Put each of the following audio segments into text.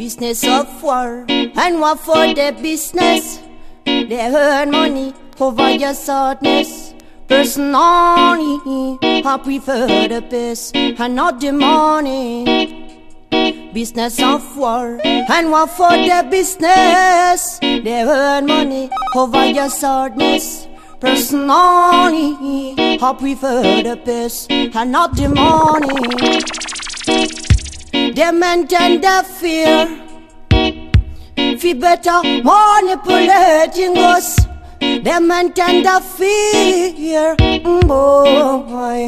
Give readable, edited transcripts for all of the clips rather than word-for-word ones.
Business of war, and what for the business? They earn money over your sadness. Personally, I prefer the peace and not the money. Business of war, and what for the business? They earn money over your sadness. Personally, I prefer the peace and not the money. They maintain their fear. Fi better manipulating us. They maintain their fear. Boy,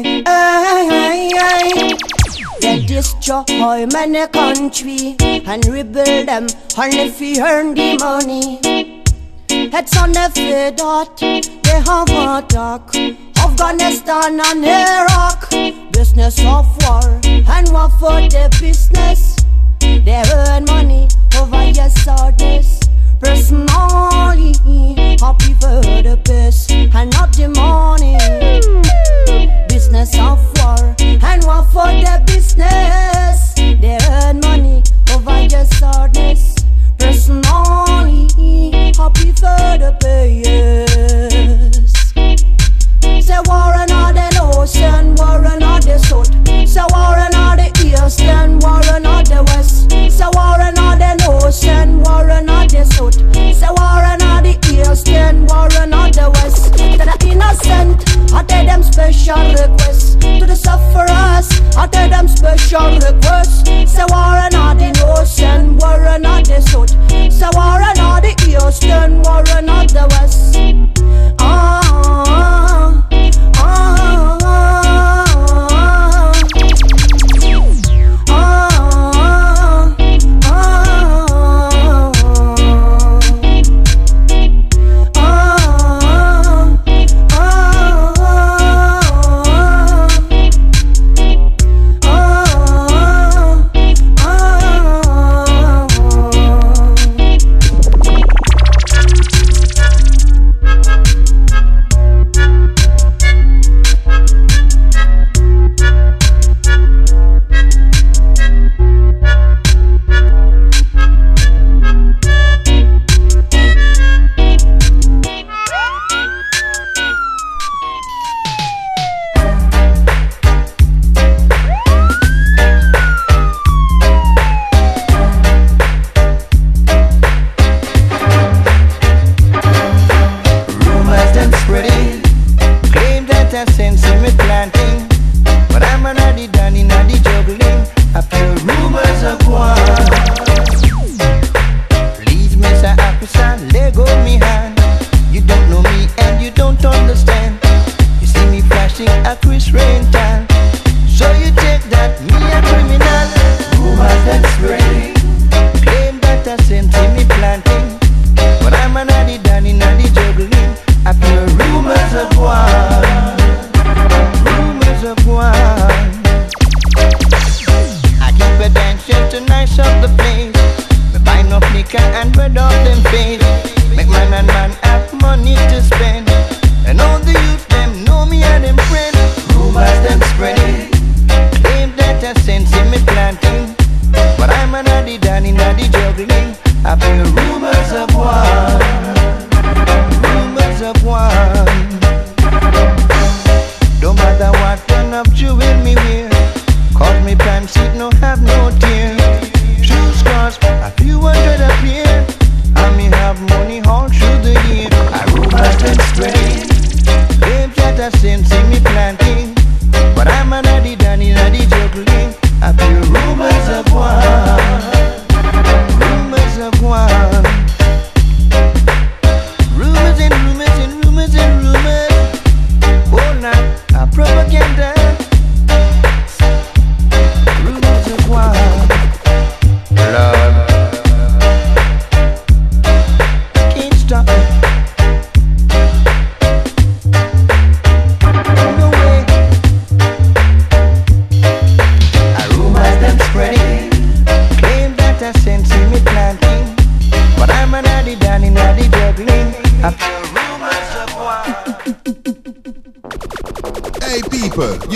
they destroy many country and rebuild them only fi earn the money. Heads on the feet that they have attack Afghanistan and Iraq. Business of war, and what for the business? They earn money over your sadness. Personally, I prefer the peace and not the money. Business of war, and what for the business? They earn money over your sadness. Personally, I prefer the peace. Say war and all the ocean, war and all the south. Say war and all the east and war and all the west. Say war and all the ocean, war and all the south. Say war and all the east and war and all the west. To the innocent, I tell them special requests. To the sufferers, I tell them special requests. Say war and all the ocean, war and all the south. Say war and all the east and war and all the west.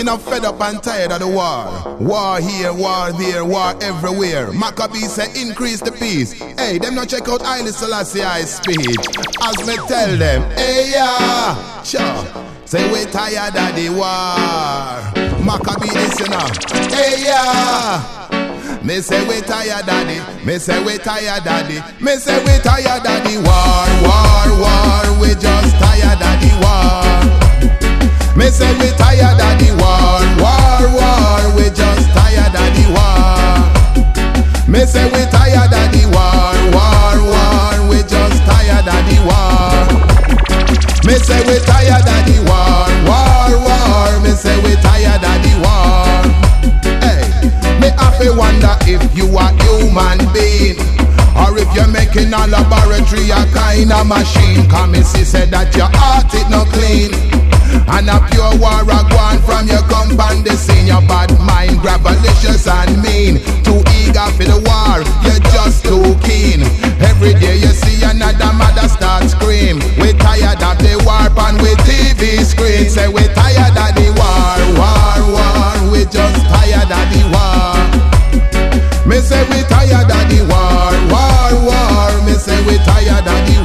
You know, fed up and tired of the war. War here, war there, war everywhere. Maccabee say increase the peace. Hey, them not check out Haile Selassie's speech. As me tell them, hey yeah, sure. Say we tired of the war. Maccabee listen up. Hey yeah. Me say we tired of the, me say we tired of the, me say we tired of the war, war, war. We just tired of the war. Me say we tired of the war, war, war. We just tired of the war. Me say we tired of the war, war, war. We just tired of the war. Me say we tired of the war, war, war. Me say we tired of the war. Me have to wonder if you are human being, or if you're making a laboratory a kind of machine. Come and see, say that your heart is not clean, and a pure war a gone from your compound the scene. Your bad mind grabalicious and mean, too eager for the war, you're just too keen. Every day you see another mother start scream. We tired of the war and with TV screen. Say we tired of the war, war, war. We just tired of the war. Me say we tired of the war, war, war. Me say we tired of the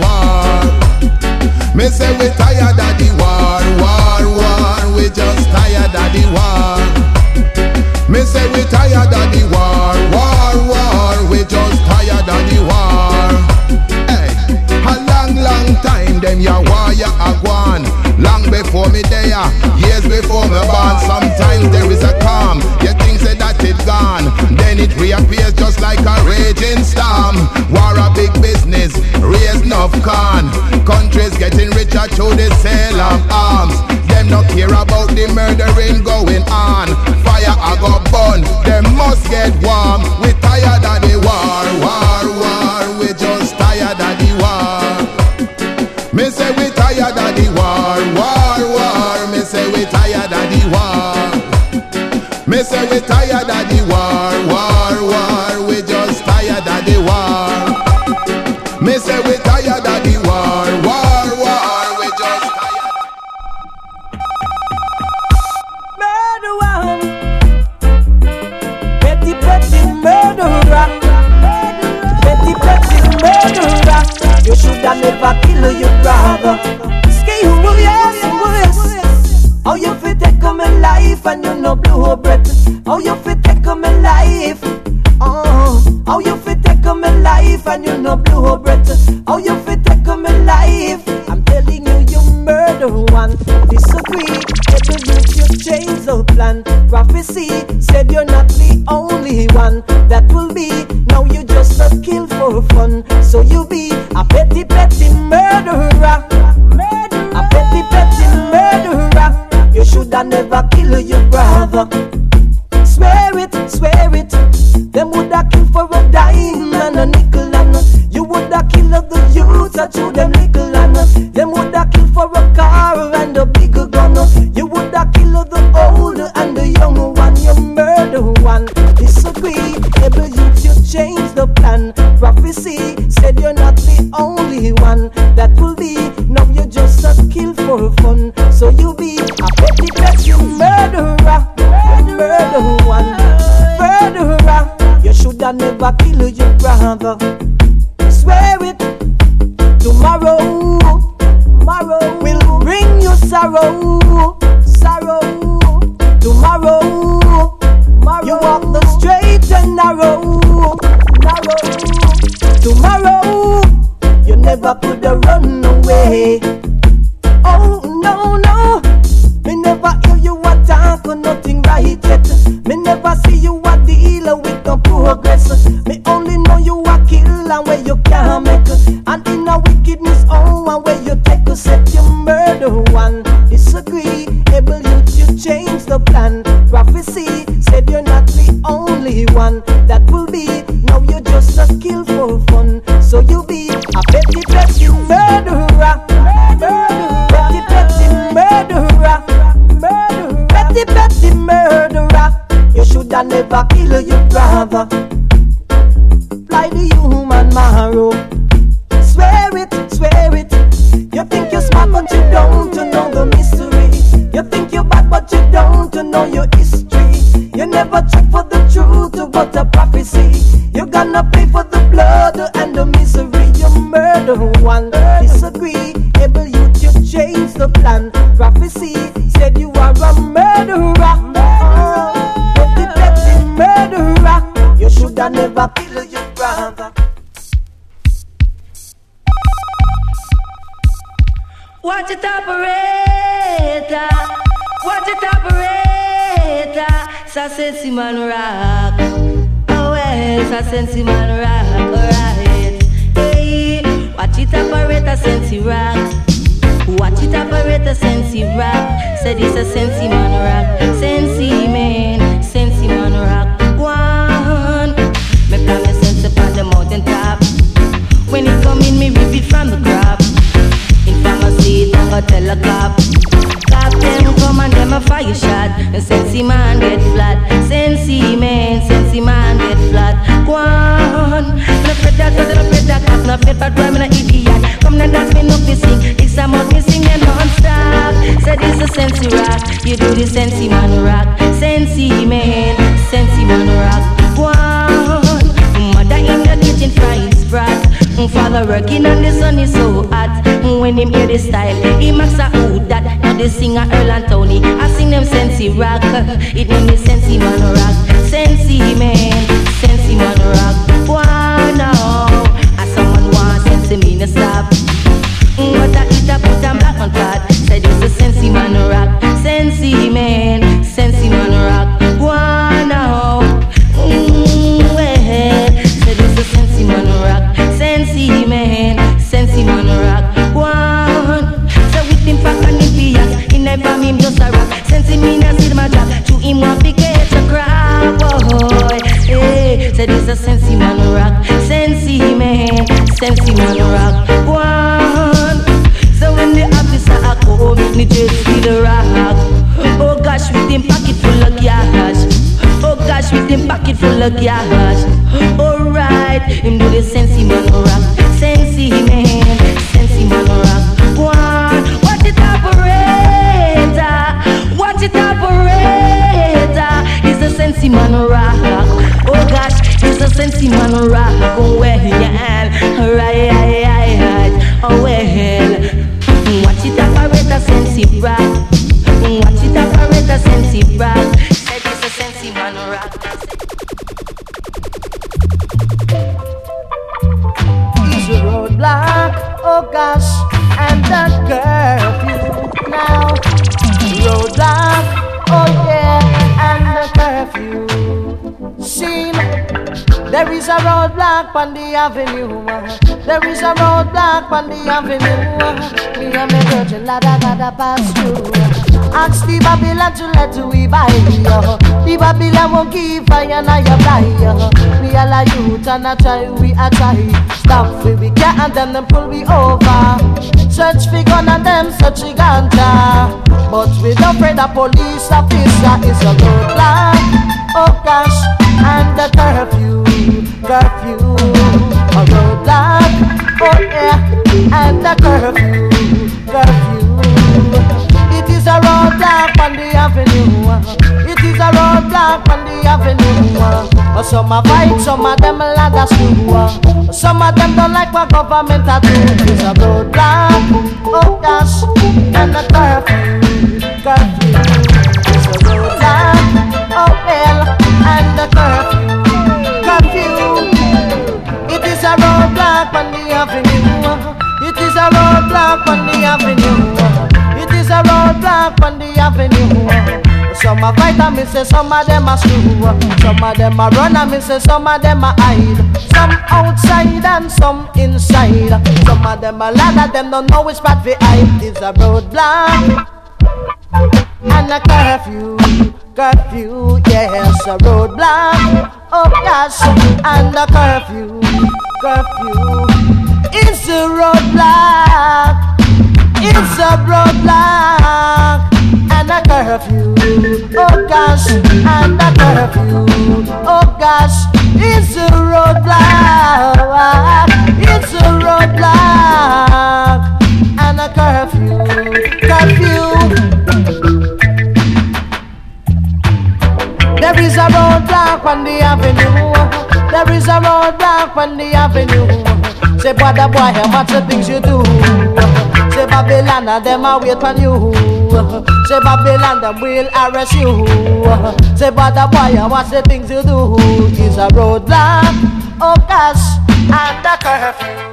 war. Me say we tired of the war, war, war. We just tired of the war. Me say we tired of the war, war, war. We just tired of the war. Hey, a long, long time them ya war ya a gone. Long before me there, years before me born. Sometimes there is a calm, you think say that it gone, then it reappears just like a raging storm. War a big business, raise enough corn. Countries getting richer through the sale of arms. Them not care about the murdering going on. Fire a go burn, them must get warm. We tired of the war, war, war. We just tired of the war. Me say we tired of the war, war, war. Me say we tired of the war. Me say we tired of the war, war, war. We just tired of the war. Me say we tired of the war, war, war. We just tired. Murderer, petty, petty murderer, petty, petty murderer. You shoulda never kill your brother. Skate who yes, yes. How you fit take my life and you no blow breath? How you fit take my life? How you fit take my life and you no blow breath? How you fit take my life? I'm telling you, you murder one. Disagree, every youth you change the plan. Prophecy said you're not the only one that will be. Now you just a kill for fun. So you be a petty, petty murderer. A petty, petty murderer. You shoulda never kill your brother. Swear it, swear it. Them woulda kill for a dime and a nickel, and you woulda kill the youth that threw them nickel, and them woulda kill for a car and a bigger gun. You woulda kill the old and the young one. You murder one. Disagree, every youth you change the plan. Prophecy said you're not the only one that will be. Now you just a kill for fun. So you be a petty, petty murderer. Murder one, murderer. You shoulda never kill your brother. Swear it. Tomorrow, tomorrow will bring you sorrow, sorrow. Tomorrow, tomorrow you walk the straight and narrow, narrow. Tomorrow, you never could run away. Oh no, no. Me never hear you a talk or nothing right yet. Me never see you a dealer with no progress. Me only know you a killer where you can't make. And in a wickedness, oh, where you take a set, you murder one. Disagree, able youth, you change the plan. Prophecy said you're not the only one that will be. Now you just a kill for fun. So you be a petty, petty murderer. Petty, petty murderer. Petty, petty murderer. You shoulda never kill your brother. Fly the human marrow. Swear it, swear it. You think you're smart but you don't know the mystery. You think you're bad but but you don't know your history. You never check for the truth about the prophecy. You're gonna pay for the blood and the misery. You murder one, disagree. Able youth, you change the plan. Prophecy said you are a murderer. But the petty murderer, you should have never killed your brother. Watch it operator, watch it operator. Sa sensi man rock, oh well, sa sensi man rock, alright. Hey, watch it operator, sensi rock. Watch it operator, sensi rock. Said it's a sensi man rock, sensi man rock. One, me plan me sense upon the mountain top. When it come in, me rip it from the crop. In pharmacy, don't go tell a cop. Cop them come and them a fire shot. And sensi man get flat. Sensi man get flat. Go on. No predator, no predator, no paper dry, me no idiot. Come and dance me no fi sing. It's a mouth me sing and non-stop. Said it's a sensi rock. You do the sensi man rock. Sensi man rock. Go on. Mother in the kitchen frying sprat. Father working and the sun is so hot. When him hear the style, he makes a who that. Now they sing a Earl and Tony. I sing them sensi rock. It name is sensi man rock. Sensi man rock. Why now? As someone wants sensi me no stop. What I eat I put them black on flat. Said it's a sensi man rock. Sensi man rock. Why now? Said it's a sensi man rock. Sensi man rock. One. So with him pack and him pias. In the farm him just a rock. Sensi me na see my job. To him want to get a crab, boy. Hey, said it's a sensi man rock. Sensi man rock. One. So when the officer a come, me just feel the rock. Oh gosh, with him pocket full of cash. Oh gosh, with him pocket full of cash. Alright, him do the sensi man rock. Sensi man rock. One, watch it operator. Watch it operator. It's a sensi man rock. Oh gosh, it's a sensi man rock. Oh well, yeah, right. Oh well, watch it operator, sensi rock. Watch it operator, sensi rock. Said it's a sensi man rock. Roadblock, oh gosh, and the curfew now. Roadblock, oh yeah, and the curfew. Seen, there is a roadblock on the avenue. There is a roadblock on the avenue. Me and my virgin ladder gotta pass through. Ask the Babylon to let we buy you. The Babylon won't give fire now you buy you. We all a youth and a try, we a try. Stop we can't and them pull we over. Search for gun and them search for ganja. But we don't afraid the police officer is a roadblock. Oh gosh, and the curfew. A roadblock, oh yeah, and the curfew. It is a roadblock on the avenue. It is a roadblock on the avenue. Some a fight, some of them like a screw. Some of them don't like what government a do. It is a roadblock, oh gosh, and the curfew. It's a roadblock, oh well, and the curfew. It is a roadblock on the avenue. It is a roadblock on the avenue. It is a roadblock on the avenue. Some a fight and me say some of them a screw. Some of them a run and me say some of them a hide. Some outside and some inside. Some of them a ladder, them don't know which part we hide. It's a roadblock and a curfew, yes, a roadblock. Oh gosh, and a curfew. It's a roadblock. It's a roadblock and a curfew. Oh gosh, and a curfew. Oh gosh, it's a roadblock. It's a roadblock and a curfew. There is a roadblock on the avenue. There is a roadblock on the avenue. Say, brother boy, how much the things you do? Say, Babylon, them a wait on you. Say, Babylon, them will arrest you. Say, brother boy, how much the things you do? Is a roadblock, oh gosh, and a curfew.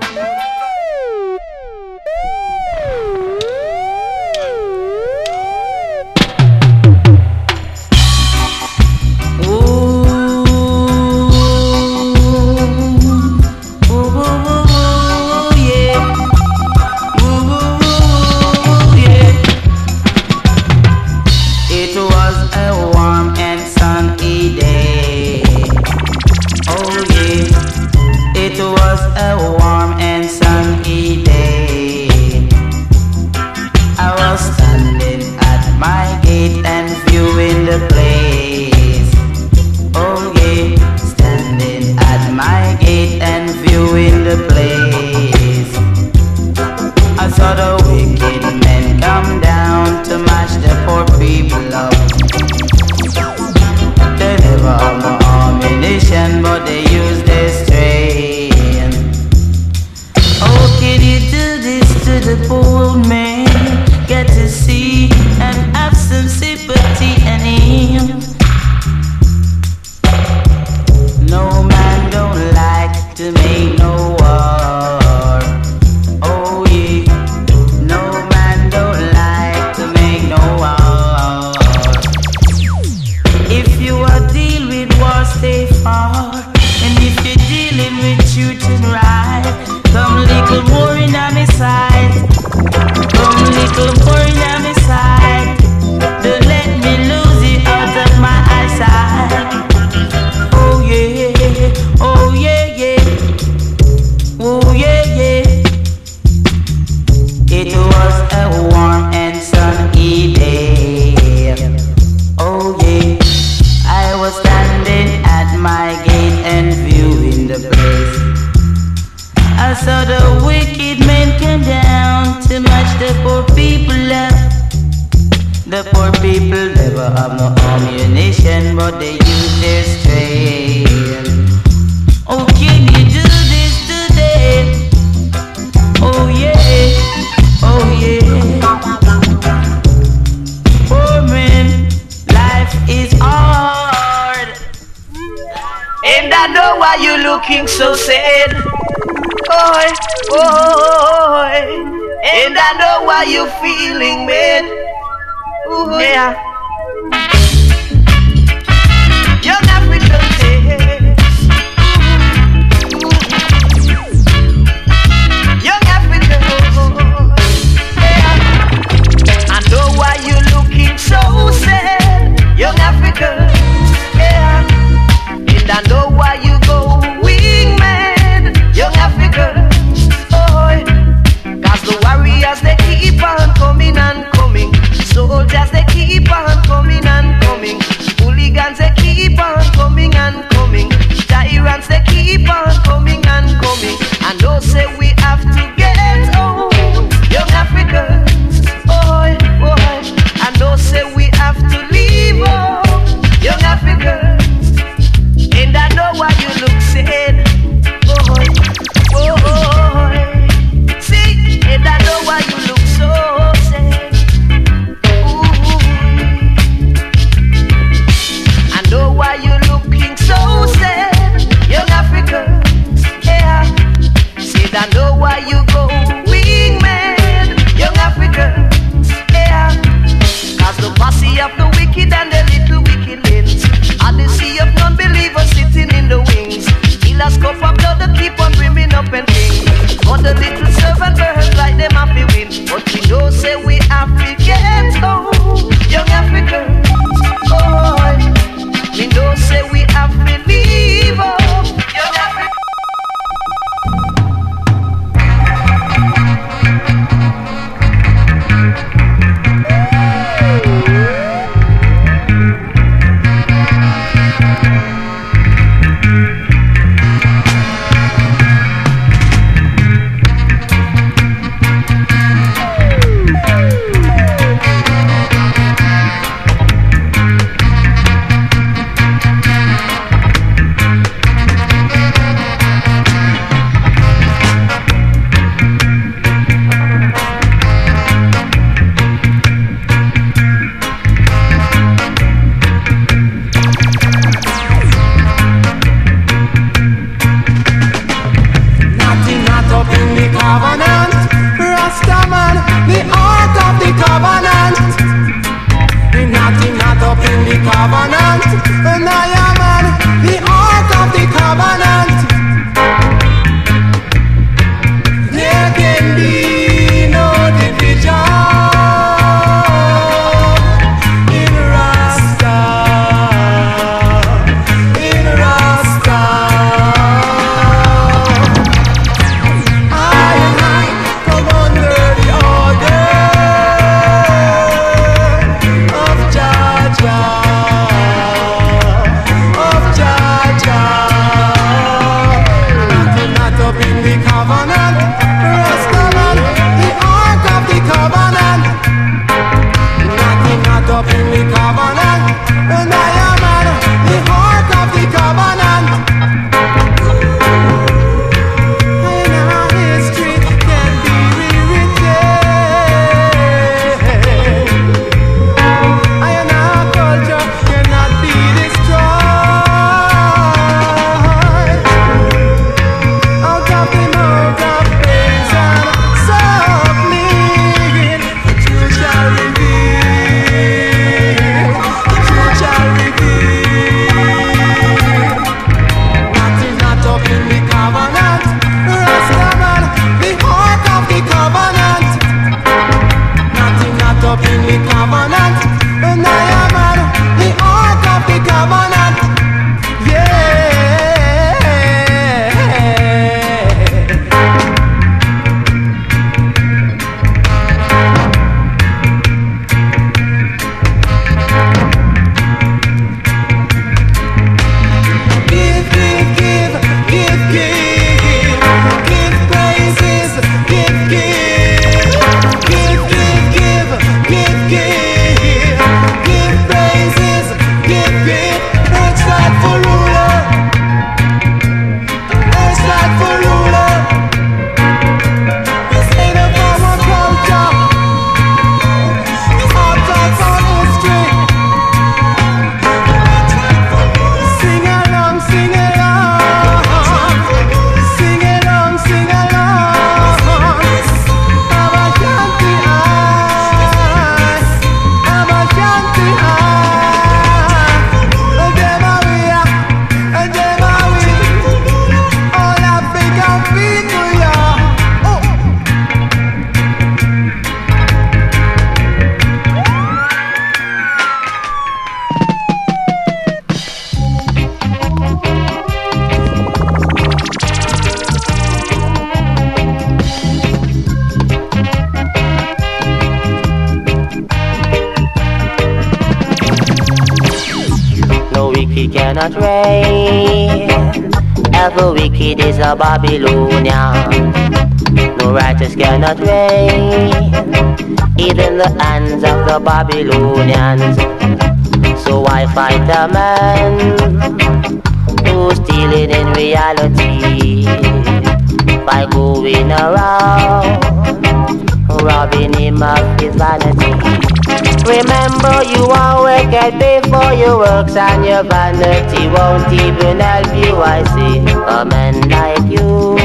wicked cannot reign. Ever wicked is a Babylonian. No righteous cannot reign, even the hands of the Babylonians. So why fight a man who's stealing in reality by going around robbing him of his vanity? Remember, you always get paid for your works, and your vanity won't even help you. I see a man like you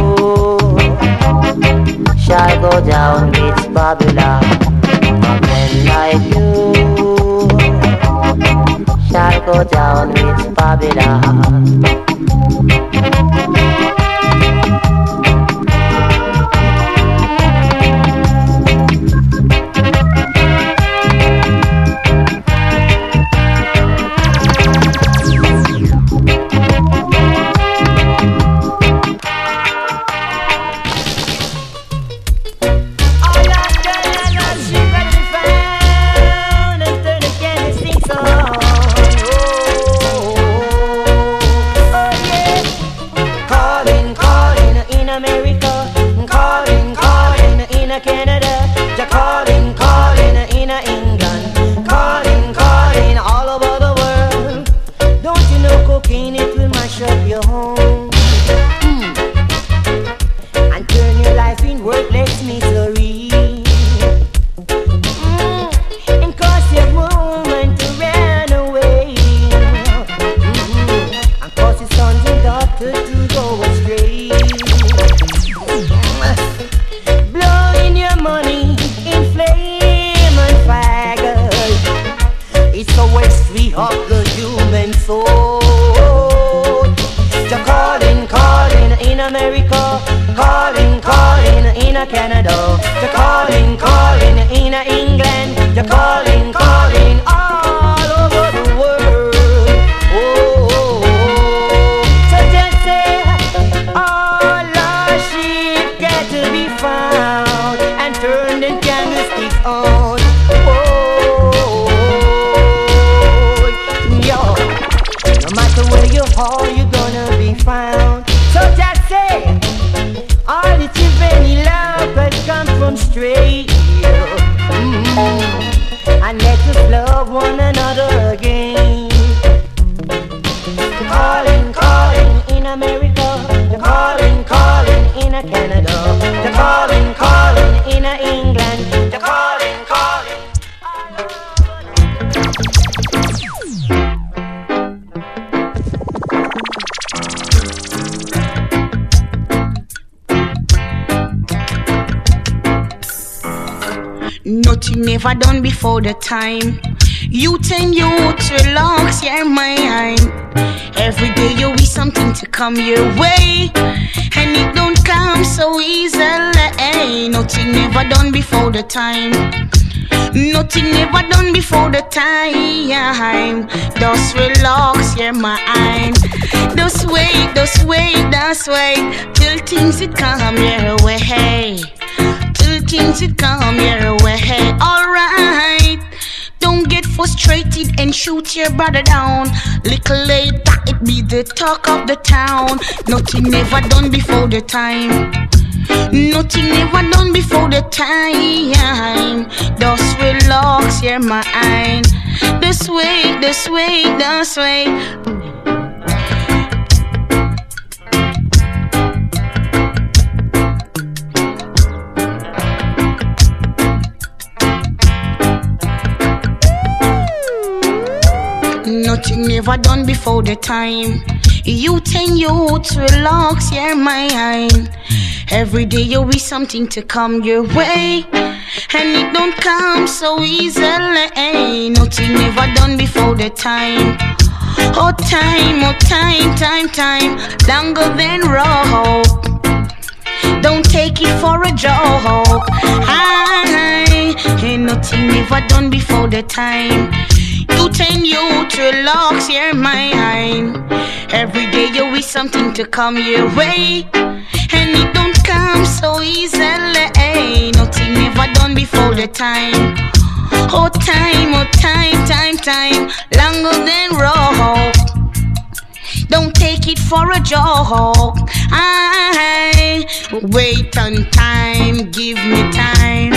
shall go down with Babylon. A man like you shall go down with Babylon. Nothing never done before the time. Youth and youth relax your mind. Every day you wish something to come your way, and it don't come so easily. Nothing never done before the time. Nothing never done before the time. Just relax your mind. Just wait, just wait, just wait till things it come your way. Till things it come your way. Alright, don't get frustrated and shoot your brother down. Little later it be the talk of the town. Nothing never done before the time. Nothing never done before the time. Just relax your mind. Just wait, just wait, just wait. Nothing never done before the time. Youth and youth relax your mind. Every day you wish something to come your way, and it don't come so easily. Nothing never done before the time. Oh time, time, longer than rope. Don't take it for a joke. Ain't nothing never done before the time. Youth and youth relax your mind. Every day you wish something to come your way, and it don't come so easily. Nothing never done before the time. Oh time, time, longer than rope. take it for a joke. I wait on time, give me time.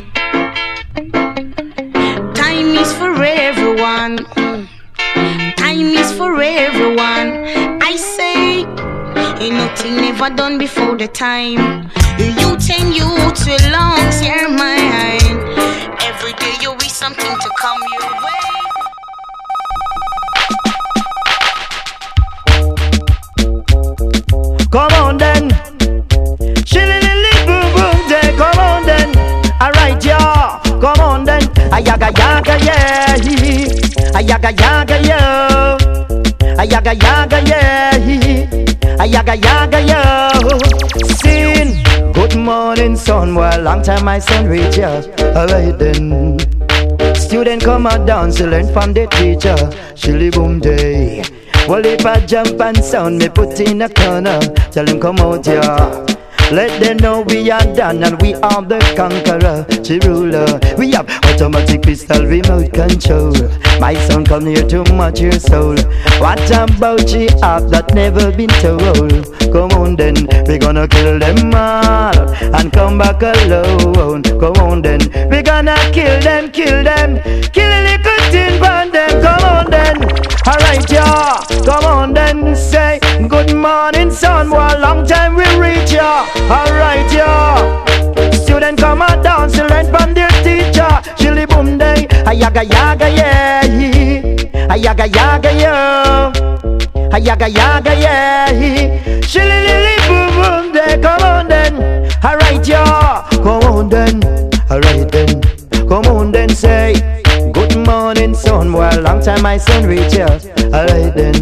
Time is for everyone. Time is for everyone. I say, ain't nothing never done before the time. Youth and youth belongs your mind. Every day you wish something to come your way. Come on then, shillily boom boom day. Come on then, alright yeah. Come on then, ayaga yaga yeah, ayaga yaga yeah, ayaga yaga yeah, ayaga yaga yeah. Sin, good morning son. Well, long time my son reach ya. Alright then, student come out dance to learn from the teacher. Shilly boom day. Well, if I jump and sound, me put in a corner. Tell him come out here. Let them know we are done and we are the conqueror, the ruler. We have automatic pistol remote control. My son come here to match your soul. What about the app that never been told? Come on then, we gonna kill them all and come back alone. Come on then, we gonna kill them, kill them, kill a little tin on them. Come on then, alright yeah. Come on then, say good morning son. Well, long time we reach ya. Alright yeah. Student come and dance to learn from their teacher. Chili boom day, ayaga yaga yeah, ayaga yaga yeah, ayaga yaga yeah. Chili lily boom boom day. Come on then, alright yeah. Come on then, alright then. Come on then, say good morning son. Well, long time my son reach ya. Alright then.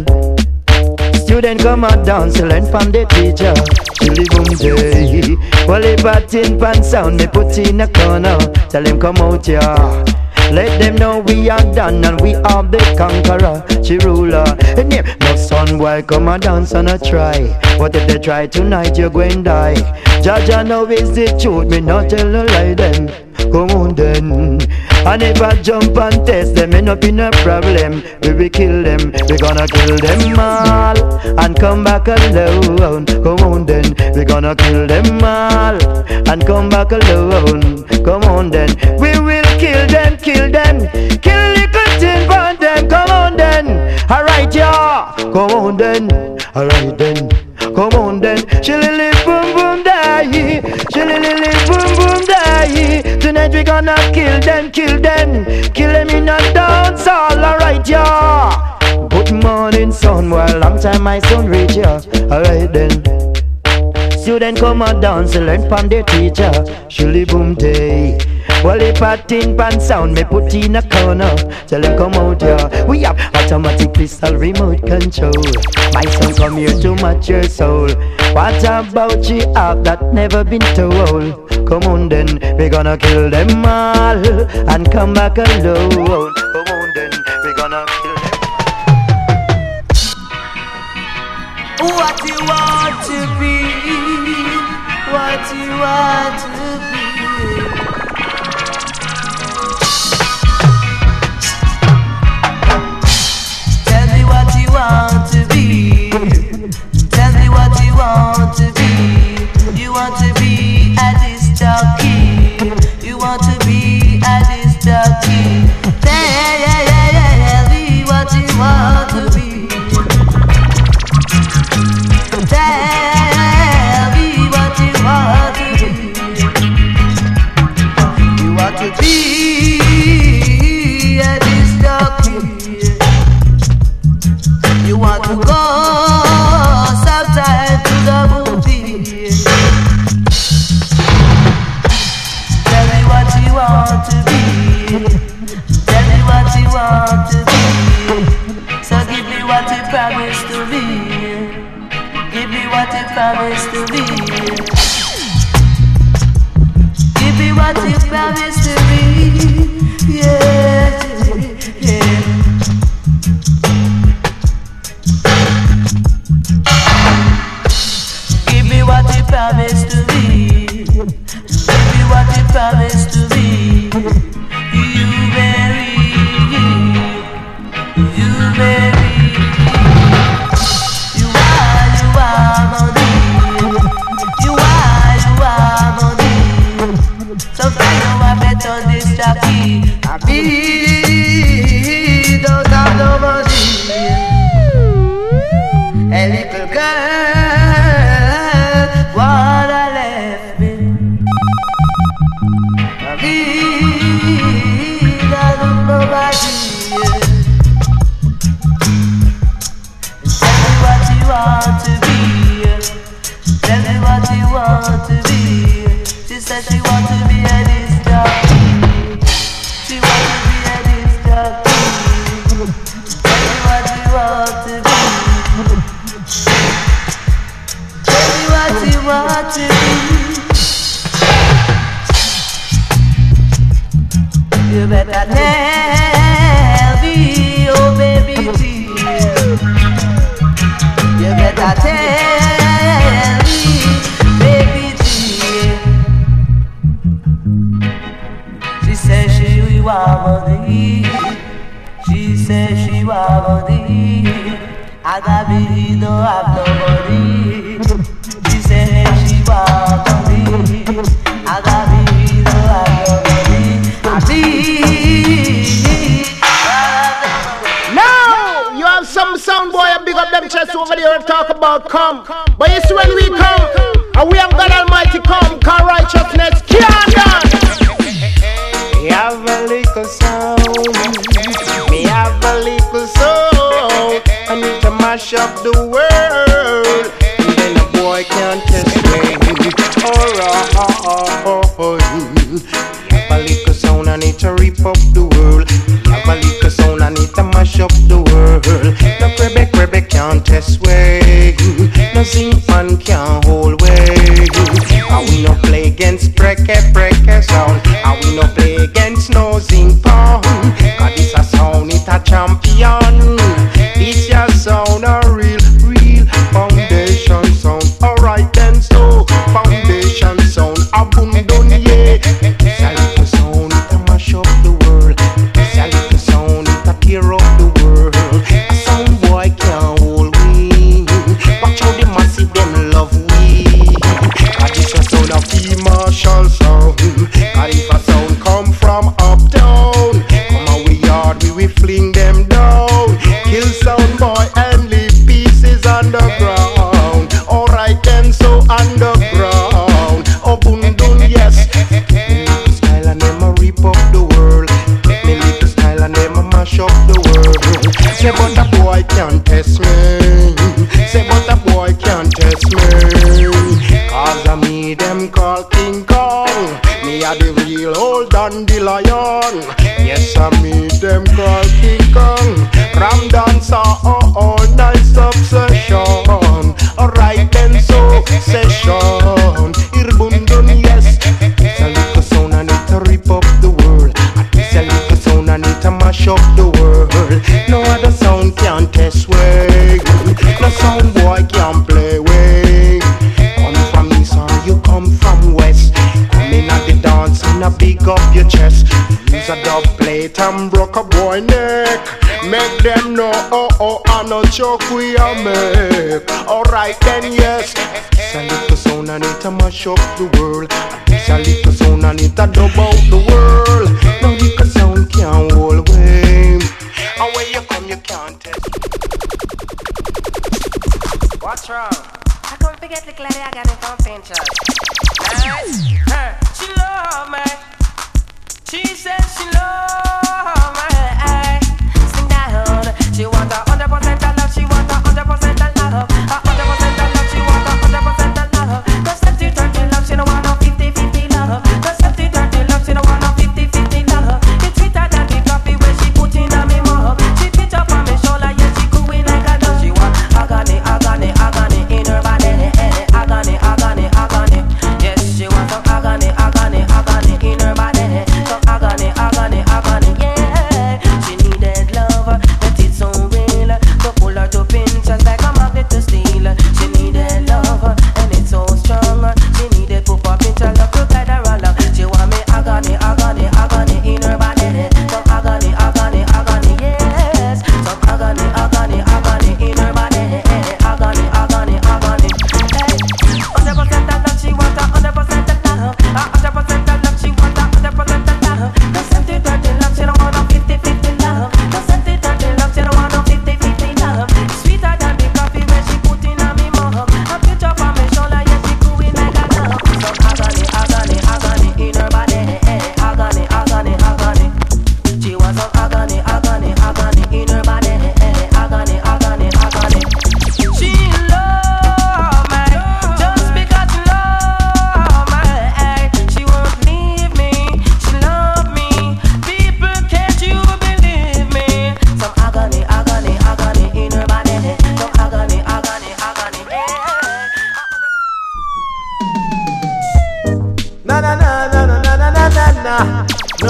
Student come and dance to learn from the teacher. Chilly boom day. Well, if I tin pan sound, me put in a corner. Tell him come out here. Let them know we are done and we are the conqueror, the ruler. And yeah, no son, boy, come and dance and a try. What if they try tonight, you're going to die. Jaja know is the truth, me not tell no lie then. Come on then. And if I jump and test them, end up in a problem. We will kill them, we gonna kill them all and come back alone. Come on then, we gonna kill them all and come back alone. Come on then, we will kill them, kill them, kill little tin for them. Come on then, alright yeah. Come on then, alright then. Come on then, shillily boom boom die, shillily boom boom die. Tonight we gonna kill them, kill them, kill them in a dance hall. Alright yeah. Good morning son. Well, long time my son reach ya. Alright then. Student come and dance to learn from their teacher. Shilly boom day. Well, if I tin pan sound, me put in a corner. Tell him come out here. We have automatic pistol remote control. My son come here to match your soul. What about the app that never been told? Come on then, we gonna kill them all and come back alone. Come on then, we gonna kill them. What you want to be, what you want to be. Tell me what you want to be. Tell me what you want to be. You want to be a disc jockey. You want to be a disc jockey. Tell me what you want to be. Tell me what you want to be. You want to be a disc jockey. You want to go sometime to the movie. Tell me what you want to be. Tell me what you want to be. So give me what you promised to be. Give me what you promised to be. Give me what you promised to be. Yeah, yeah. Give me what you promised to be. Give me what you promised to be. You marry. You marry. You are. want to be. Tell me what you want to be. She said she want to be a disc jockey. She want to be a disc jockey. Tell me what you want to be. Tell me what you want to be. You better tell me, oh baby dear. You better tell me, baby dear. She says she want money. She says she want money. I got me, don't have no money. She says she want money. I got me, don't have no money. Now you have some sound boy and big up them chest over there and talk about come. But you see when we come, and we have God Almighty come, cause righteousness can't done. Me have a little sound, me have a little soul. I need to mash up the world, and then a boy can't test me. Alright. Have a little sound, I need to rip up the world. Have a little sound, I need to mash up the world. No Quebec can't test way. No zinc man can't hold way. And we no play against break sound. And we no play against no zinc pound. Cause this a sound, it a champion. It's your sound, a real foundation sound. Alright then, so foundation sound, abundant, yeah. It's a little sound, it a mash up the world. It's a little sound, it a tear up the world. A sound boy can't hold we. Watch how the massive them love we. Cause this a sound of Marshall sound. Cause if a sound come from uptown, come on we yard, we fling them down. Kill sound boy and leave pieces underground. Alright then, so underground. Obundun, yes. Me little style and them a rip up the world. Me little style and them a mash up the world. Say but a boy can't test me. Say but a boy can't test me. Cause a me them call King Kong. Me a the real old dandelion. Yes, I me them call King Kong. Ram dancer, all night succession. Alright then, so session. Irbundun, yes. It's a little sound, I need to rip up the world. It's a little sound, I need to mash up the world. No other sound can test way. No sound boy can play way. Come from east or you come from west. Come in at the dance and a big up your chest. Use a dub plate and broke a boy neck. Make them know, I no joke we a make. Alright then, yes. It's a little sound, I need to mash up the world. It's a little sound, I need to dub out the world. No little sound can't hold way. And when you come, you can't tell. What's wrong? I can't forget the lady I got it from Pinterest. Nice. She love me. She says she love me. Sing down. She want 100% of love. She want 100% of love. 100% of love. She want 100% of love. The 70-30 love. She don't want no 50-50 love. The 70-30 love. She don't want no 50-50 love. It's sweeter than the coffee when she put in on me mug. She pitch up on me shoulder. Yeah, she cooing like a dove. She want agony in her body. Agony. Yes, she want some agony in her body. Some agony, yeah. She needed love, but it's so real. To pull her to Pinterest like a magnet to steal.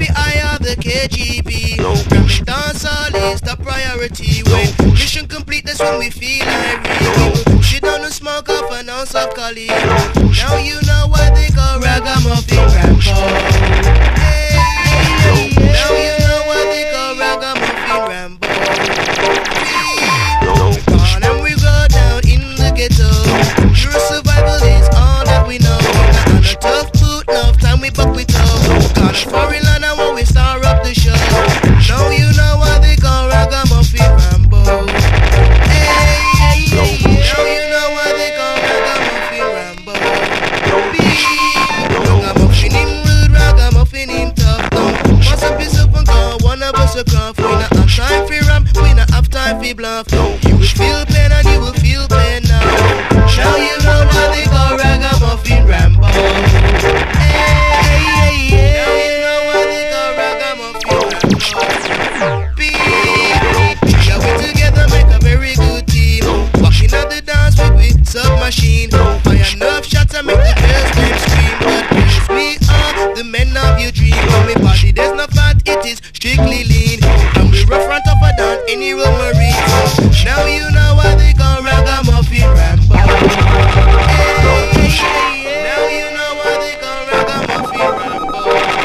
FBI or the KGB. Rapping dancehall is the priority. When mission complete, that's when we feel irate. Push it down and smoke off an ounce of Cali. Now you know what they call ragamuffin Rambo. Now you know what they call ragamuffin Rambo. On and we go down in the ghetto. Pure survival is all that we know. Not on a tough boot, enough time we buck with up. Got a foreign land and when we start up the show. Now you know what they call ragamuffin Rambo. Hey, now you know what they call ragamuffin Rambo. Ragamuffin in rude, ragamuffin in tough. Once a piece up and go, one of us a craft. We not have time for ramp, we not have time for bluff. You will feel pain and you will feel pain now. Now you know what they call ragamuffin Rambo. Hey, now you know what they call ragamuffin Rambo. Yeah, we together make a very good team. Walking out the dance with submachine. Fire enough shots and make the girls them scream. But yes, we are the men of your dream. On my body there's no fat, it is strictly lean. And we rough front tougher than any real marine. Now you know what they call ragamuffin Rambo. Hey, now you know what they call ragamuffin Rambo.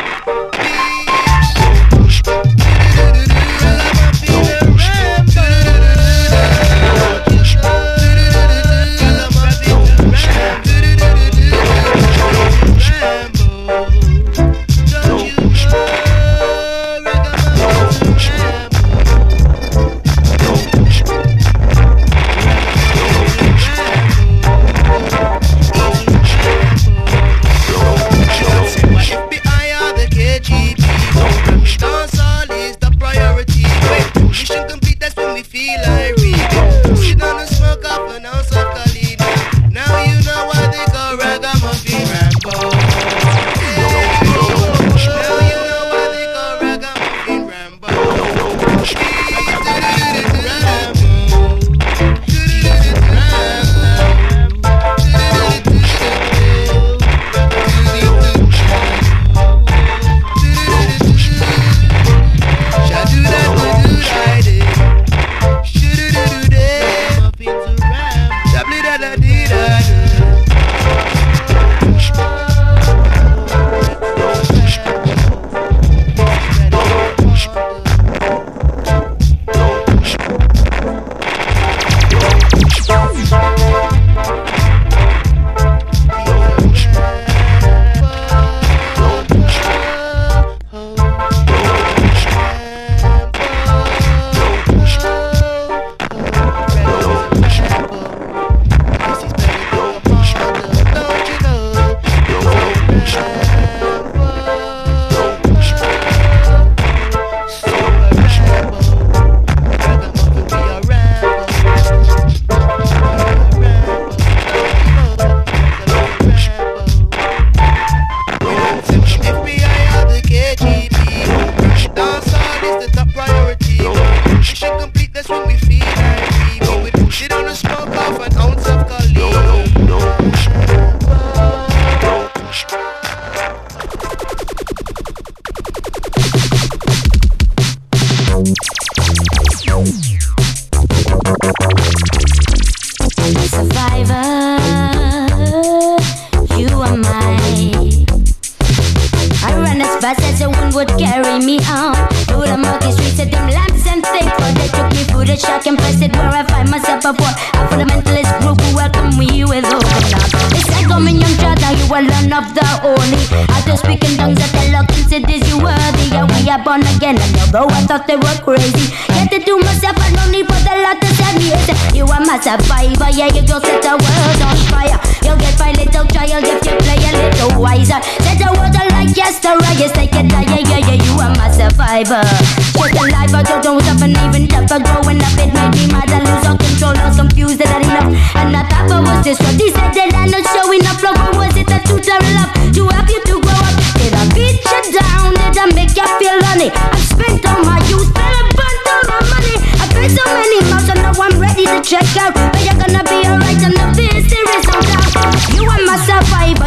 Born again, and although I thought they were crazy, yet to do myself, I don't need for the lot to send me. You are my survivor, yeah, you go set the world on fire. You'll get my little child if you play a little wiser. Set the world like yesterday, you take it, yeah, you are my survivor. Just alive, I don't stop and even tougher. Growing up, it made me mad, I lose all control, I was confused that I didn't know. And I thought I was destroyed, they said that I'm not showing up. Look, or was it a tutor love to have you to grow up? Did I beat you down? Did I make you feel lonely? I spent all my youth, but I burnt all my money. I paid so many miles, and now I'm ready to check out. But you're gonna be alright, and the fear there is no doubt. You are my survivor, yeah, you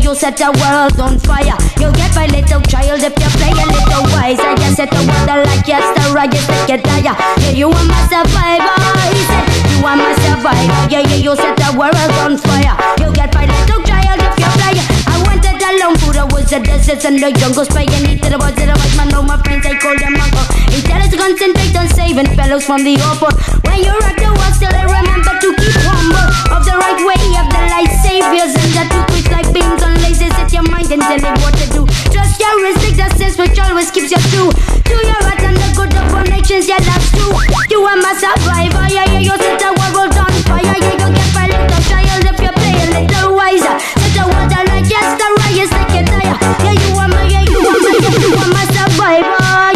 you set the world on fire. You get my little child if you play a little wiser. You set the world like yesterday, you stick it higher. Yeah, you are my survivor. He said, you are my survivor. Yeah, you set the world on fire. You get my little child if you play. I wanted alone for the woods, the deserts and the jungles. Praying each to the words of the wise man. All my friends, I call them uncle. He tell us to concentrate on saving fellows from the awful. When you rock the world, still I remember to keep humble. Of the right way, of the light saviors. And that you twist like beams on lasers. Set your mind and tell it what to do. Trust your instinct, that sense which always keeps you true. Do your right and the good of all nations, yeah, that's true. You are my survivor, yeah, you set the world on fire. Yeah, you get my little child if you play a little wiser. Set the world like yesterday, you stick it higher. Yeah, you are my, yeah, you are my, yeah, you are my survivor.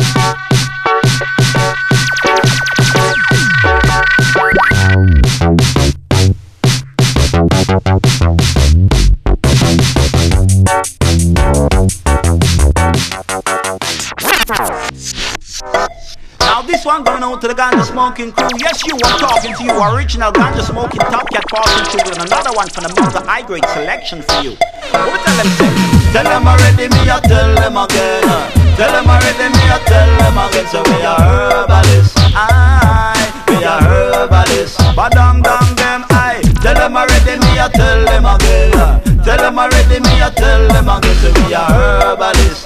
Now this one going out to the ganja smoking crew. Yes, you are talking to you, original ganja smoking Top Cat Parking crew, and another one from the Mother High Grade selection for you. What tell them? Tell them already, me I tell them again. Tell them already, me I tell them again. So we are herbalists, we are herbalists. Badang dang them, tell them already, me I tell them again. Tell them already, me I tell them again. So we are herbalists,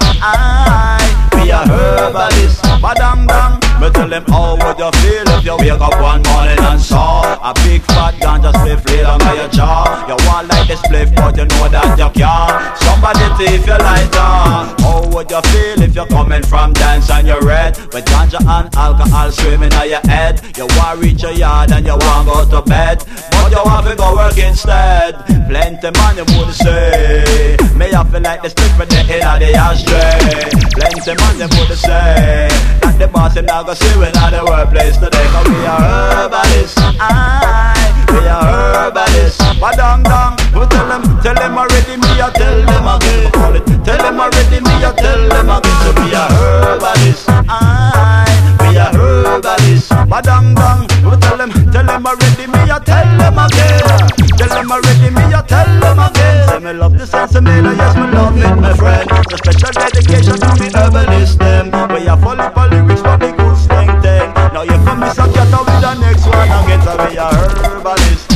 we are herbalists. Badang dang. Me tell them how would you feel if you wake up one morning and saw a big fat ganja spliff laid on your jaw. You want like the spliff but you know that you can't. Somebody thief your lighter. How would you feel if you're coming from dance and you're red with ganja and alcohol swimming on your head? You want reach your yard and you want go to bed, but you have to go work instead. Plenty man you would say, me I feel like the spliff with the head of the ashtray. Plenty man you would say that the boss and go see we at the workplace today. Cause we are herbalists, we are herbalists. Badang dang, we tell them already, me I tell them again. Tell them already, me I tell them again. So we are herbalists, we are herbalists. Badang dang, we tell them already, me I tell them again. Tell them already, me I tell them again. Say me love the sense of me, yes me love it, my friend. So special dedication to the herbalists them. We are fully lyrics for the good slang thing. Now you come Mr. Chatter with the next one again. So we are herbalists,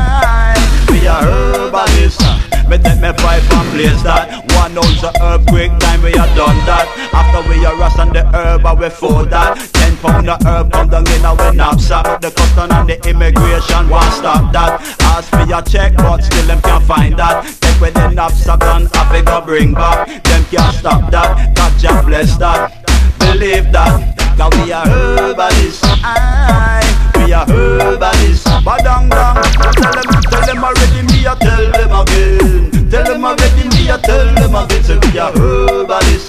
we are herbalists. Me take me pipe and place that 1 ounce of herb quick time we have done that. After we are rust on the herb and we fold that 10 pound of herb come down in our knapsack. The custom and the immigration won't stop that. Ask for your check but still them can't find that. Take with the knapsack and have it go bring back. Them can't stop that, God just bless that. Believe that, cause we are herbalists, we are herbalists. Badang dang, tell them already, me I tell them again. Tell them already, me I tell them again. So we are herbalists,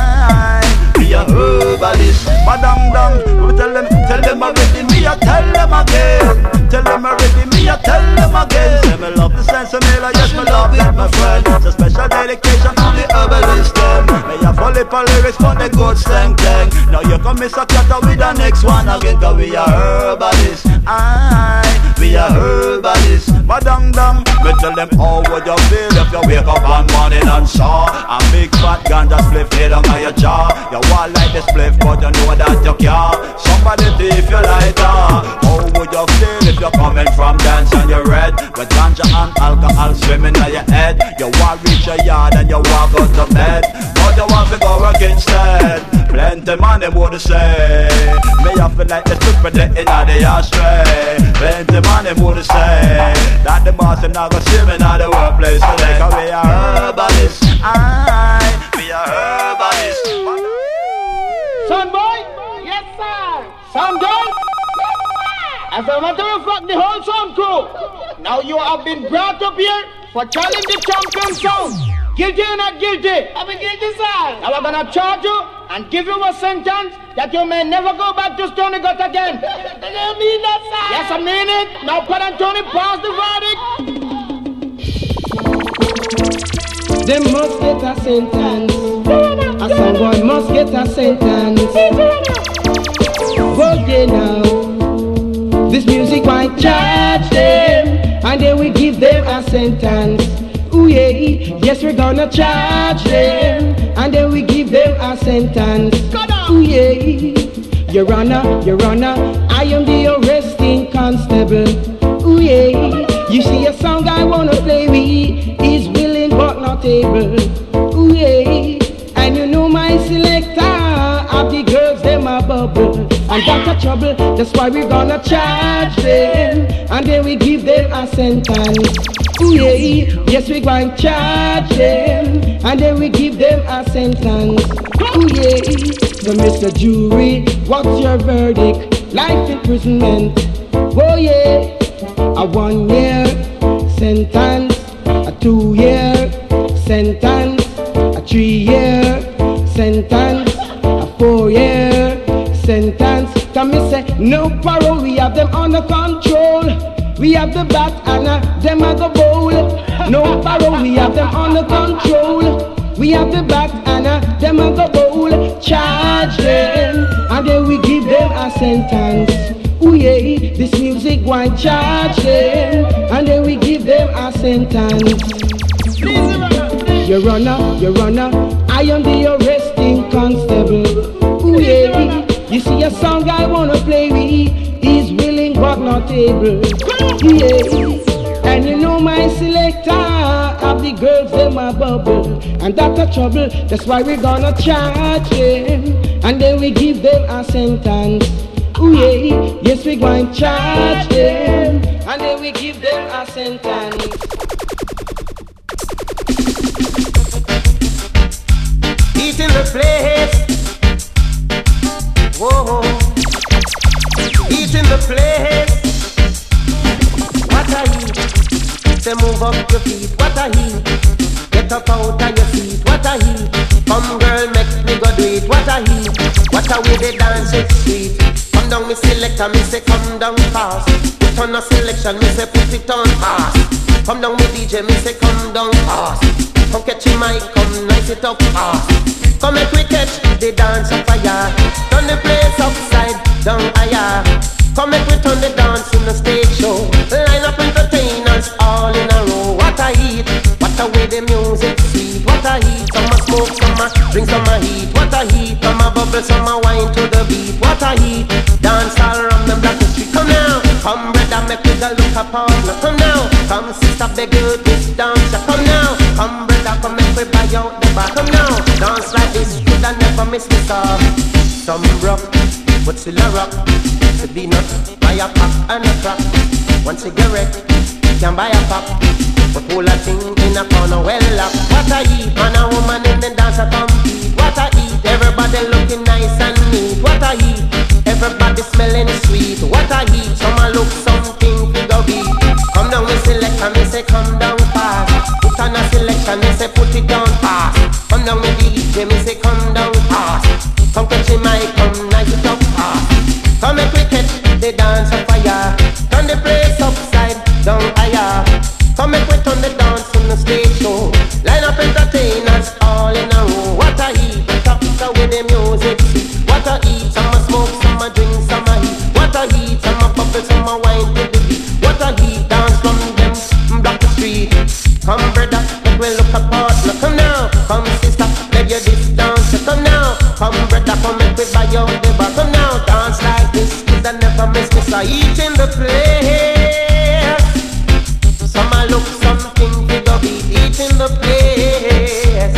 we are herbalists. Badang dang, tell them already, me I tell them again. Tell them already, me I tell them again. Say me love the sense of me, yes me love it, my friend. It's a special dedication to the herbalist them. May I follow the lyrics for the good slang thing. Now you come Mr. Chatter with the next one again. Cause we are herbalists, we are herbalists. Badang dang, me tell them how would you feel if you wake up one morning and saw a big fat ganja spliff laid on your jaw. You want like the spliff but you know that you can't. Somebody thief your lighter. How would you feel if you're coming from dance and you're red with ganja and alcohol swimming on your head? You want reach your yard and you want go to bed, but you want to go work instead. Plenty man them would say, me I feel like the stripper in the ashtray. Plenty man them would say that the boss and I go swimming at the workplace today. Cause we are herbalists, we are herbalists. Son boy, yes sir. Son girl, yes sir. As a matter of fact, the whole sound crew. Now you have been brought up here for challenge the champion sound. Guilty or not guilty? I'm a guilty, sir. Now we're gonna charge you and give you a sentence that you may never go back to Stony Gut again. Do you mean that, sir? Yes, I mean it. Now, Pat and Tony, pass the verdict. They must get a sentence. A someone must get a sentence. Okay now, this music might charge them, and then we give them a sentence. Ooh yeah, yes, we're gonna charge them, and then we give them a sentence. Ooh, yeah. Your Honor, I am the arresting constable. Ooh, yeah. You see a song I wanna play with, is willing but not able. Ooh, yeah. And you know my selector, of the girls, them a bubble. And that's a trouble, that's why we're gonna charge them, and then we give them a sentence. Ooh, yeah, yes, we're going to charge them, and then we give them a sentence. Ooh, yeah, so Mr. Jury, what's your verdict? Life imprisonment. Oh, yeah, a 1 year sentence, a 2 year sentence, a 3 year sentence, a 4 year sentence. Can me say no parole, we have them under control. We have the bat and them at the bowl. No parole, we have them under control. We have the bat and them at the bowl. Charge them, and then we give them a sentence. Ooh, yeah, this music won't charge them, and then we give them a sentence. Your Honor, I am the arresting constable. Ooh, yeah. You see a song I wanna play with, is willing but not able. Yeah. And you know my selector, of the girls them a bubble. And that's a trouble, that's why we're gonna charge them, and then we give them a sentence. Ooh, yeah, yes, we're going to charge them, and then we give them a sentence. Heat in the place. Whoa, heat in the place. What a heat. Say move up your feet. What a heat. Get up out of your seat. What a heat. Come girl, make me go do it. What a heat. What a way they dance it sweet. Come down, me selector, me say come down fast. Put on a selection, me say put it on fast. Come down, me DJ, me say come down fast. Come catch your mic, come nice it up fast. Come make we catch the dance of fire. Turn the place upside down higher. Come make we turn the dance in the stage show. Line up entertainers all in a row. What a heat, what a way the music sweet. What a heat, some a smoke, some a drink, some a heat. What a heat, some a bubble, some a wine to the beat. What a heat, dance all around the block the street. Come now, come brother, make we go look upon. Come now, come sister, beg you this dance. Come now, come brother, come make we buy out the bar. Come now, dance like this, should I never miss the song. Some rock, but still a rock. To be not buy a pop and a crack. One cigarette, can buy a pop. But whole a thing in a corner well up. What a heat, man and woman in the dance a compete. What a heat, everybody looking nice and neat. What a heat, everybody smelling sweet. What a heat, some a look something to go beat. Come down we select and me say come down fast. Put on a selection, me say put it down fast. Come down with DJ, me say come down fast. Come catch the mic, come nice it up fast. Come make we catch the dance of fire. Turn the place upside down higher. Come make we turn the dance in the stage show. Line up entertainers all in a row. What a heat, what a with the music sweet. What a heat, some a smoke, some a drink, some a heat. What a heat, some a bubble, some a wine to the beat. What a heat, dance from them, block the street. Come brother, let we look apart. Now come now, come sister, let you this dance. Come now, come brother, come make we buy out the bar. Come now, dance like this, I never miss me. So eat in the place. Some a look something to go be. Eat in the place.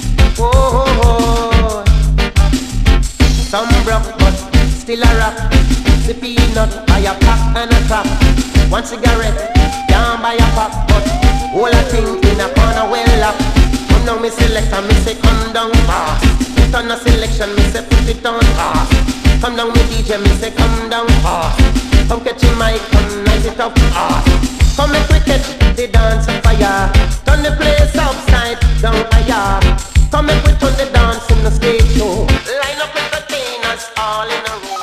Oh, some broke but still a rock. The peanut buy a pack and a trap. One cigarette, can't buy a pop, but whole a thing in a corner well up. Come down me select and me say come down fast. Put on a selection, me say put it on fast. Come down me DJ, me say come down fast. Come catch your mic, come nice it up fast. Come make we catch the dance of fire. Turn the place upside down higher. Come make we turn the dance in the stage show. Line up entertainers all in a row.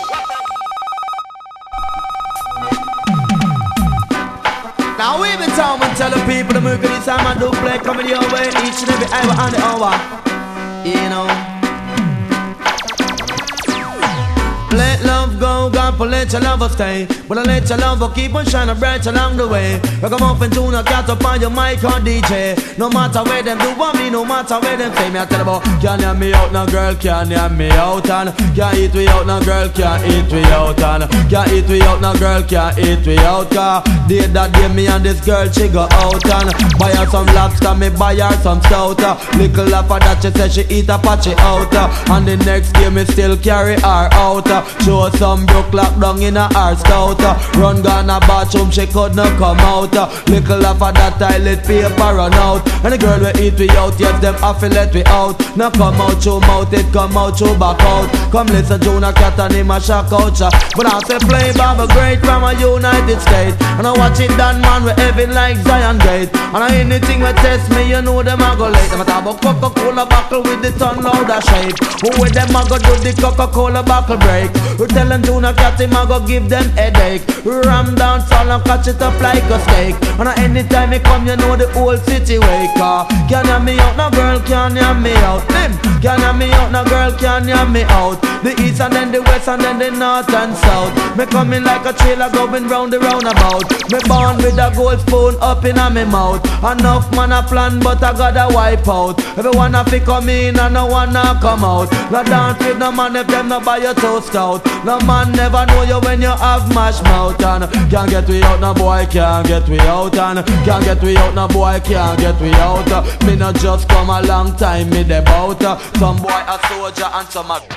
Now we been talking and tell the people the movie this time I do play coming your way each and every hour on the hour. You know. Let love go, God up and let your love stay. But I let your love keep on shining bright along the way. I come up and tune a cat up on your mic or DJ. No matter where them do want me, no matter where them say me, I tell about can't hear me out, no girl, can't hear me out. And can't eat we out, no girl, can't eat we out. And can't eat we out, no girl, can't eat we out. Cause day that day me and this girl, she go out and buy her some lobster, me buy her some stout. Little laugh of that, she say she eat a patchy out. And the next day me still carry her out. Show some broke lock down in her stout. Run gone a bathroom, she could not come out. Little laugh of that toilet paper run out. And the girl we eat we out, yes them have to let we out. Now come out through mouth, it come out through back out. Come listen to a cat and him a shock out. But I say play Baba great from a United States. And I watch it done man with heaven like Zion Gate. And I anything we test me, you know them a go late. Them a talk about Coca-Cola buckle with the tongue louder shape. Who with them a go do the Coca-Cola buckle break. We tell them to not cat him a go give them headache. Ram down all and catch it up like a steak. And anytime me come you know the whole city wake. Can't hear me out, no girl can't hear me out. Them can't hear me out, no girl can't hear me out. The east and then the west and then the north and south. Me coming like a trailer going round the roundabout. Me born with a gold spoon up in a me mouth. Enough man a plan but I gotta wipe out. Everyone a fi come in and no one a come out. No dance with no man if them no buy your toast out. No man never know you when you have mash mouth. And can't get we out, no boy can't get we out. And can't get we out, no boy can't get we out. Me no just come a long time me de bout. Some boy a soldier and some a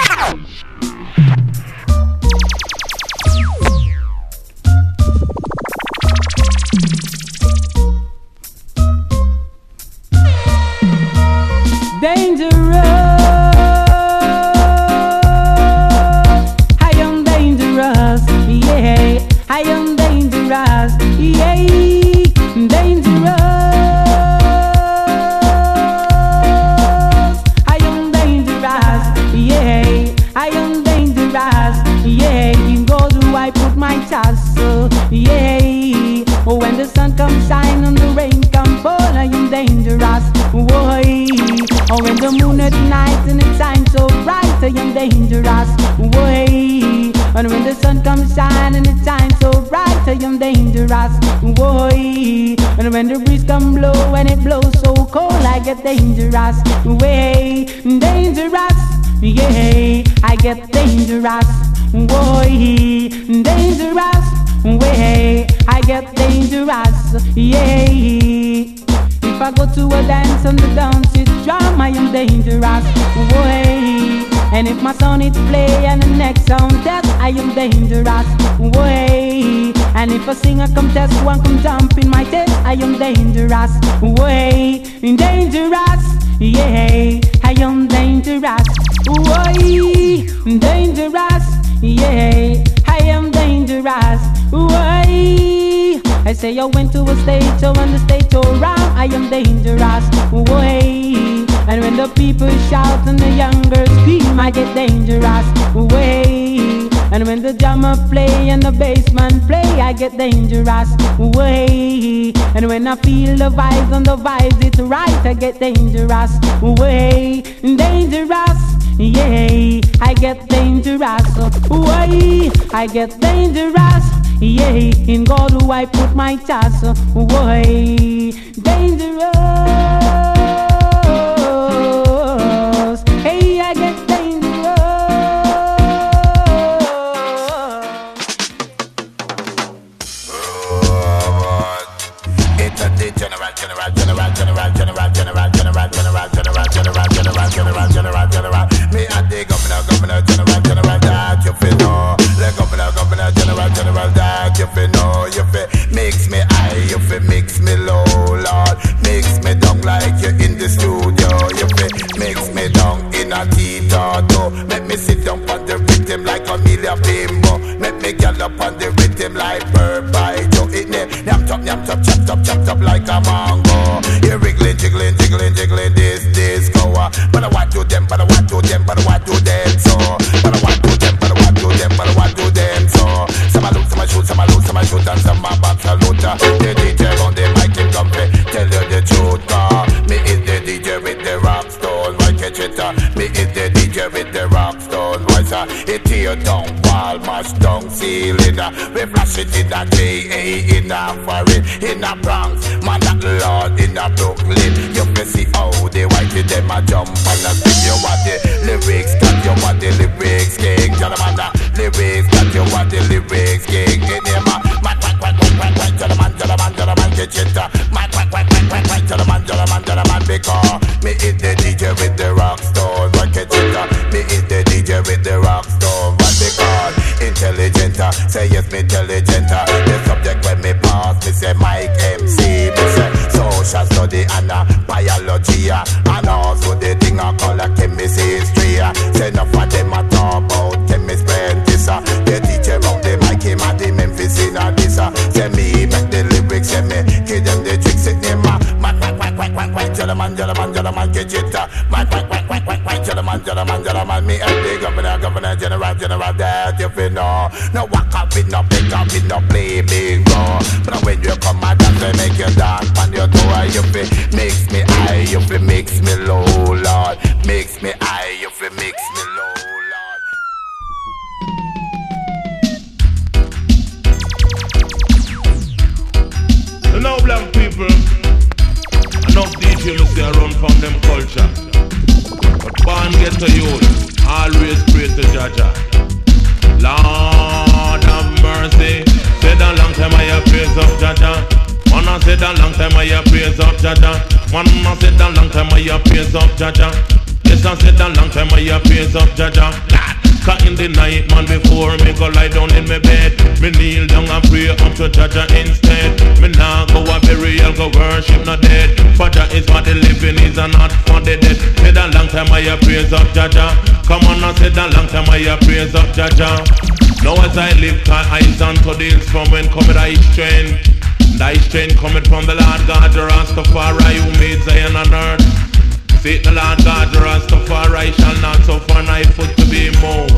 dangerous. I am dangerous. Yeah, I am dangerous. Yeah, dangerous. I am dangerous. Yeah, I am dangerous. Yeah, in God do I put my trust. Yeah, when the sun comes shine and the rain comes fall, I am dangerous. Why? Oh, when the moon at night and it shines so bright, I am dangerous. Why? And when the sun comes shine and it shines so bright, I am dangerous. Why? And when the breeze come blow and it blows so cold, I get dangerous. Way dangerous. Yeah, I get dangerous. Why? Dangerous. Way I get dangerous. Yeah. If I go to a dance and the dance is drum, I am dangerous. Way. And if my song is play and the next sound test, I am dangerous. Way. And if a singer come test, one come jump in my test, I am dangerous. Way. Dangerous. Yeah, I am dangerous. Way. Dangerous. Yeah, I am dangerous. Way. I say I went to a stage show and the stage show round, I am dangerous. Way. And when the people shout and the young girls scream, I get dangerous. Way. And when the drummer play and the bassman play, I get dangerous. Way. And when I feel the vibes and the vibes it's right, I get dangerous. Way. Dangerous. Yeah, I get dangerous. Way. I get dangerous. Yeah, in God do I put my trust. Way. Dangerous. Hey, I get dangerous. It's a general. Me and the governor, general, that you feel know. The governor, general, that you feel know. You feel mix me high, you feel mix me low, Lord. Mix me down like you're in the studio. You feel mix me down in a theater. Make me sit down on the rhythm like a million bimbo. Make me get up on the rhythm like bird by Joe. It yam top, chop up like a mango. You wriggling, jiggling, this disco. But I want to them, so. But I want to them, so. Some I look, some I shoot, and some I back salute. The DJ on the mic, him come tell you the truth. Me is the DJ with the rock stone, why catch it? Me is the DJ with the rock stone, why It tear down wall, mash down ceiling. We flash it in a J.A. in a foreign, in a Bronx, man that Lord in a Brooklyn. You can see how they whitey them a jump and a sing. You want the lyrics, got you want the lyrics king. Gentleman, the lyrics, got you want the lyrics king. Get them a man, gentleman, get it. Man, gentleman, because me hit the DJ with the rock stone, what get it. Me hit the DJ with the rock stone, what they call intelligent. Say yes, me intelligent. The subject when me pass, me say Mike MC. Me say social study and biology, and also the thing I call a chemistry. Say enough of them a talk about chemistry and this. They teach about the Mike him and the Memphis in a this. Say me make the lyrics, say me give them the tricks. Say them gentleman, get it. Gentleman, me and the governor, general, that if you know. No walk up with no pick up with no play big bro. But when you come out and they make you dance on your toe, you feel mix me high, you feel mix me low, Lord. Mix me high, you feel mix me low, Lord. You know, black people, enough DJ must say run from them culture. But born get to youth, always pray to Jaja. Lord have mercy. Said a long time I have praise of Jaja. Wanna said a long time I have praise of Jaja. Wanna said a long time I have praise of Jaja. Yes, I said a long time I have praise of Jaja. Cause in the night, man, before me go lie down in my bed, me kneel down and pray up to Jaja instead. Me nah go a burial, go worship no dead. For Jah is for the living, is not for the dead. Said a long time I have praise of Jaja. Come on, I said a long time I have praise of Jaja. Now as I live, I stand to the hills from when cometh thy strength. Thy strength cometh from the Lord God, the Rastafari, who made Zion on earth. Say the Lord God, the Rastafari shall not suffer thy foot to be moved.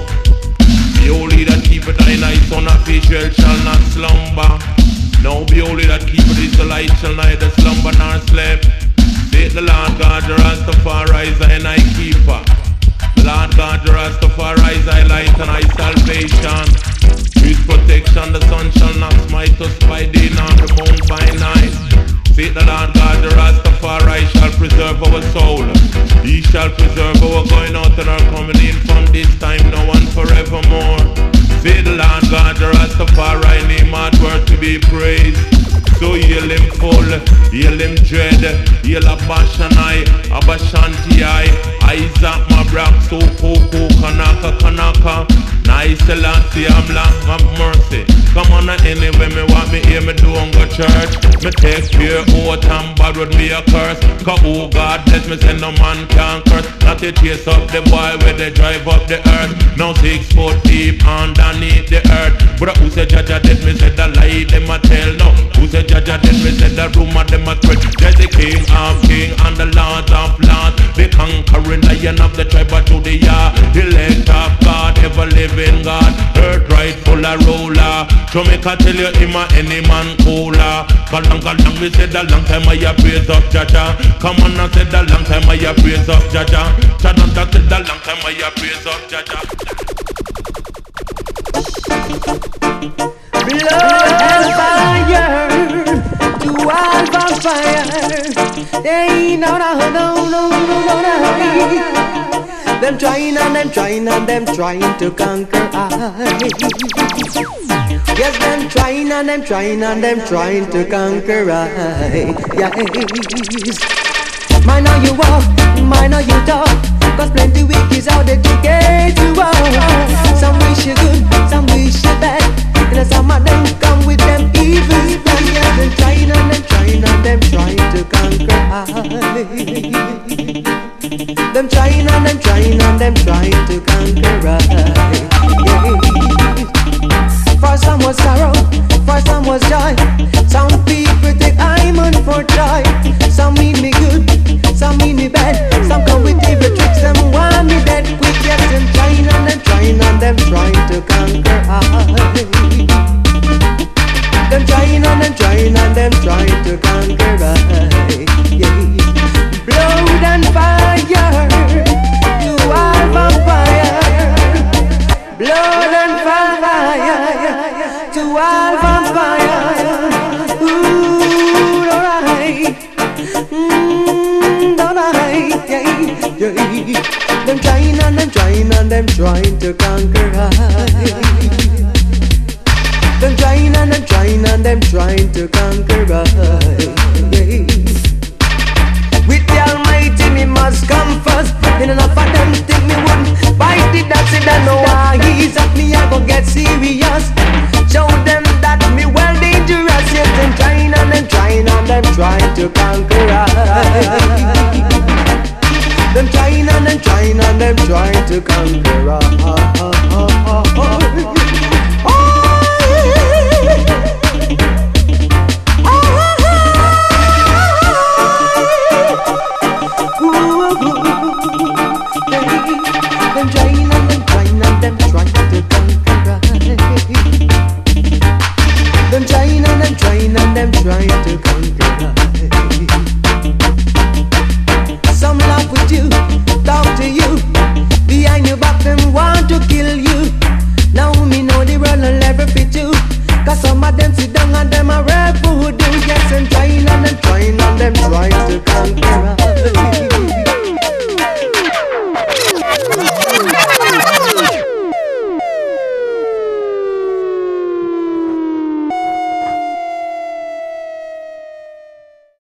Be holy that keepeth thy night, son of Israel shall not slumber. Now be holy that keepeth Israelite shall neither slumber nor sleep. Say the Lord God, the Rastafari is thy keeper. The Lord God, the Rastafari is thy light and thy salvation. His protection, the sun shall not smite us by day, nor the moon by night. Say the Lord God, the Rastafari shall preserve our soul. He shall preserve our going out and our coming in from this time now and forevermore. Say the Lord God, the Rastafari name hard worth to be praised. So heal him full, heal him dread, heal Abashanai, Abashanti-I, Isaac Mabrak, Sokoko, Kanaka, Nice Selassie, I'm long of mercy. Come on anyway, me want me hear me do on go church. Me take fear out and bad with me a curse. Cause oh God bless me, say no man can curse. Not to chase up the boy where they drive up the earth. Now 6 foot deep underneath the earth. But who said Jaja dead, me said the lie them a tell. No, who said Jaja dead, me said the rumor them a spread. There's the King of King and the Lord of Lords, the conquering lion of the tribe of Judea, the elect of God, ever living God, earth rightful a ruler. Jamaica tell you him a any man cooler. Galang, we said a long time I have praise of Jaja. Come on, I said a long time I have praise of Jaja. Chadanta said a long time I have praise of Jaja. Blood and fire, to wild fire. They ain't no. Them trying and them trying and them trying to conquer I. Yes, them trying and them trying and them trying to conquer I. Yes. Mind how you walk, mind how you talk. Cause plenty wicked's out there to get you out. Some wish you good, some wish you bad. And some of them come with them evil plans. Yes, them trying and them trying and them trying to conquer I. Them trying and them trying and them trying to conquer I. For some was sorrow, for some was joy. Some people take hymen for joy. Some mean me good, some mean me bad. Some come with evil tricks, them want me dead quick. Yes, them trying and them trying. conquer I. Them trying and them trying and them trying to conquer I. Yeah. With the Almighty me must come first. And enough of them think me wouldn't fight it. That's it, I know why he's at me, I go get serious. Show them that me well dangerous. Yes, them trying and them trying and them trying to conquer I. Them trying and them trying and them trying to conquer I.